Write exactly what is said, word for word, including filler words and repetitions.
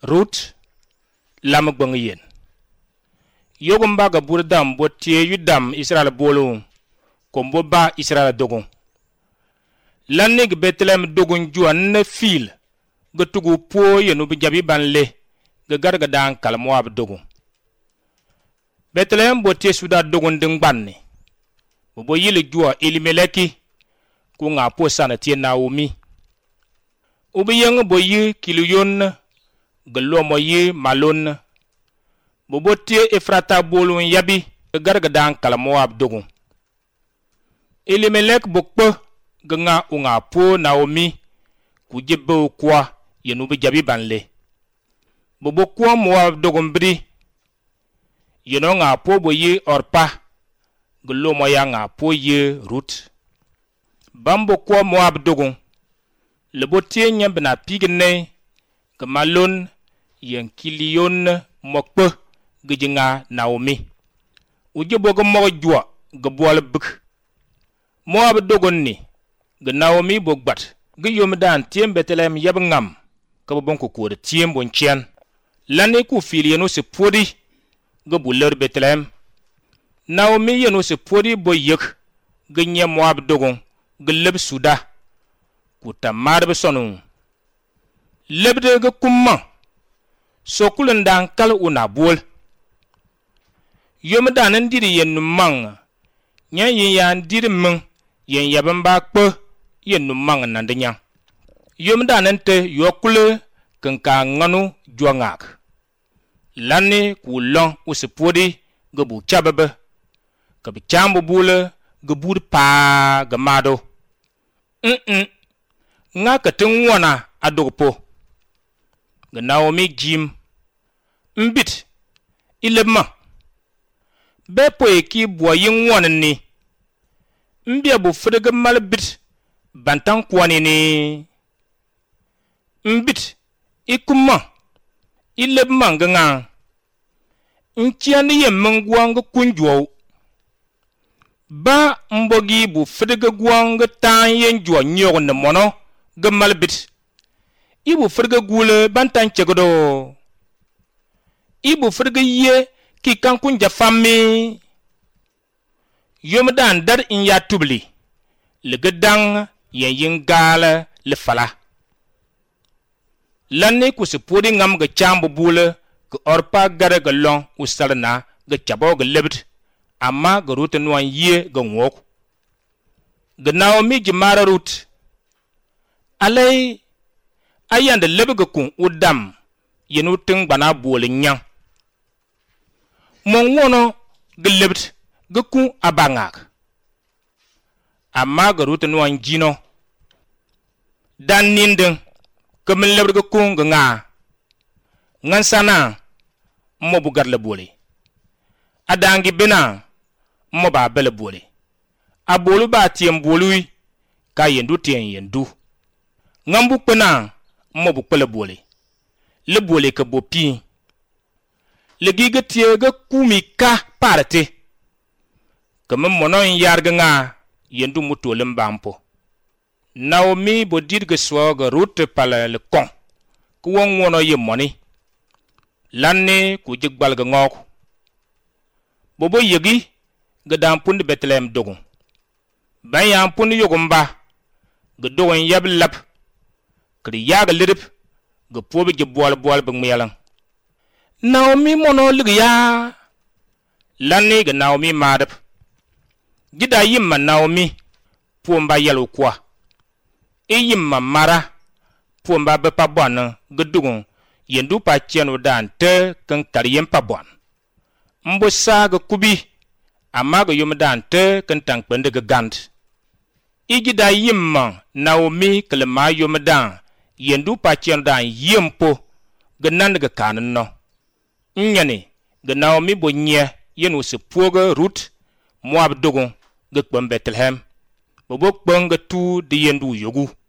Rut lam gbang yen yogum ba ga burdam bo tie yudam Israel bolu kombo ba Israel dogon lannig Bethlehem dogon juan na fil ga tugu po yenu bi jabi banle ga garga dan kal Moab dogon Bethlehem bo tie suda dogon ding banne bo bo yile jua Elimeleki ku nga po sana tie Naomi ubi yang bo yi Kilion gelo mo yi Malon bo bo tie Efrata bolu yabi ga garga dan kal Moab dogon Elimelek bokpo ganga unga po Naomi ku jibbo kwa yenu bi jabi banle bobo kwa Moab dogon bri yeno nga po bo yi Orpa gelo mo ya nga po yi Rut bambo kwa Moab dogon lebo tie nyambna pigne ga Malon yen Kilion mokpo gijinga Naomi ujebo go mo jua go bol buk Moab dogon ni ga Naomi bogbat ga yomdan tiem Bethlehem yab ngam ka bon ko ko tiem bon chen lani ku fili yeno se podi ga buller Bethlehem Naomi yeno se podi bo yek ga nya Moab dogon ga leb suda ku tamar be sonu lebde ga kumma sokulen dan kal una bol yomdan ndiri yen mang nya yin yan dir meng yen yaban ba kpo yen no mang nandanya yomda nante yokule kanka nganu juangak lanni ku long usipodi gabu chababe kabi chambu bule gabur pa gamado mm nga katin wana adogpo ga Naomi jim mbit ilebma bepo eki boyin wanan ni mbia bu fudega malbit bantan kwani ni mbit ikuma ileb manganga nchiani yemmang gwang kunjwo ba mbogi bu fudega gwang tan yen jwa nyor ne mono ga malbit ibu fudega gule bantan chegodo ibu fudega ye ki kan kunja fammi yomdan dar in ya tubli le gedang yen yin gala le fala lanne ku se podi ngam ga chambu bule ko Orpa gara ga long usarna ga chabo ga lebt amma ga Rut nuan ye ga ngok ga Naomi jimara Rut alai ayanda lebe ga kun udam yenu tin bana bole nyang mon wono ga lebt ga kun abangak amma ga Rut nuan jino dan nindin kemen lebre ga kun ga nga ngan sana mo bugar le bole adangi bena mo ba bele bole abolu ba tiem bolui ka yendu tien yendu ngambu pena mo bu pele bole le bole ka bopi le giga tie ga kumi ka parte kemen mono yar ga nga yendu mutolem bampo Naomi bo dir ga swa ga Rut pala le kon ku won wono ye moni lanne ku jigbal ga ngok bobo yegi ga dan pund Bethlehem dogon ban ya pund yogumba ga dogon yab lab kri ya ga lidip ga pobi je bol bol bu miyalan Naomi mono lig ya lanne ga Naomi madap gida yimma Naomi pomba yalo kwa e yimma mara pomba be pa bwana gudugun yendu pa chenu dan te kan kariyem pa bon mbo saga kubi amma ga yum dan te kan tang pende ga gand igida yimma Naomi kalma yum dan yendu pa chenu dan yempo ga nan ga kanan no nyane ga Naomi bo nye yenu se poga Rut Moab dogon ga kpam Bethlehem bo bo kpanga tu de yendu yogu